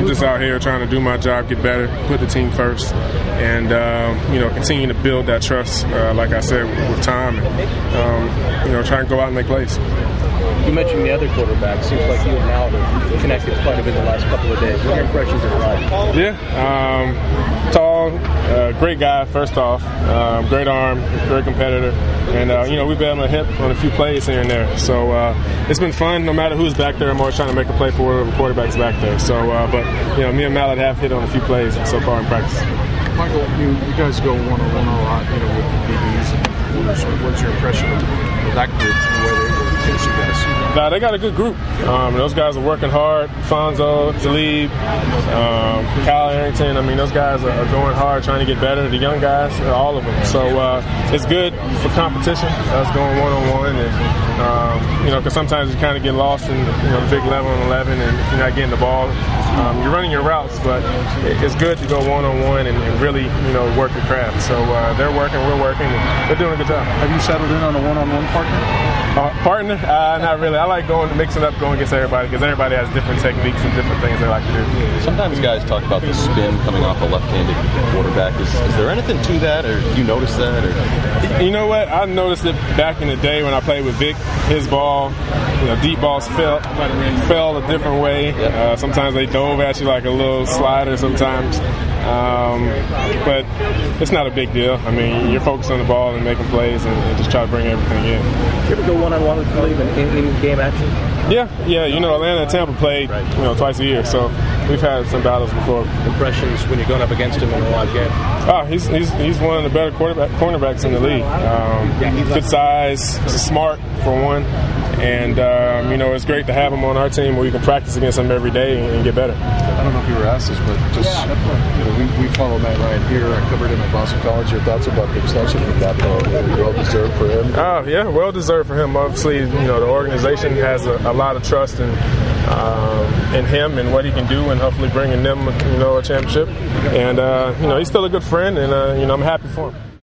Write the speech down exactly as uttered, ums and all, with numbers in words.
just out here trying to do my job, get better, put the team first, and uh, you know, continue to build that trust. Uh, like I said, with time, and um, you know, try and go out and make plays. You mentioned the other quarterback. Seems like you and Mal have connected quite a bit the last couple of days. What are your impressions of Rod? Yeah, um, tall, uh, great guy. First off, um, great arm, great competitor, and uh, you know, we've been able to hit on a few plays here and there. So uh, it's been fun. No matter who's back there, I'm always trying to make a play for whatever quarterback's back there. So, uh, but you know, me and Mallett have hit on a few plays so far in practice. Michael, you, you guys go one on one a lot, you know, with the D Bs and corners. What's your impression of, of that group and the way they work against you guys? Nah, they got a good group. Um, those guys are working hard. Fonzo, Talib, um, Kyle Arrington. I mean, those guys are, are going hard, trying to get better. The young guys, all of them. So uh, it's good for competition. Us going one on one, and um, you know, because sometimes you kind of get lost in you know the big eleven on eleven, and you're not getting the ball. Um, you're running your routes, but it's good to go one on one and really you know work your craft. So uh, they're working, we're working, and they're doing a good job. Have you settled in on a one on one partner? Uh, partner? Uh, not really. I like going, mixing up, going against everybody because everybody has different techniques and different things they like to do. Sometimes guys talk about the spin coming off a left-handed quarterback. Is, is there anything to that, or do you notice that? Or? You know what? I noticed it back in the day when I played with Vic. His ball, you know, deep balls fell, fell a different way. Uh, sometimes they dove at you like a little slider sometimes. Um, but it's not a big deal. I mean, you're focused on the ball and making plays and, and just try to bring everything in. You ever go one-on-one with Talib in in-game action? Yeah, yeah. You know, Atlanta and Tampa played, you know, twice a year, so we've had some battles before. Impressions when you're going up against him in a live game? Oh, he's he's he's one of the better quarterback cornerbacks in the league. Um, good size, smart for one, and um, you know, it's great to have him on our team where we can practice against him every day and, and get better. I don't know if you were asked this, but just you know, we, we follow Matt Ryan here. I covered him at Boston College. Your thoughts about the extension he got? Uh, well deserved for him. Oh yeah, well deserved for him. Obviously, you know, the organization has a, a lot of trust in um, in him and what he can do, and hopefully bringing them, you know, a championship. And uh, you know, he's still a good friend, and uh, you know, I'm happy for him.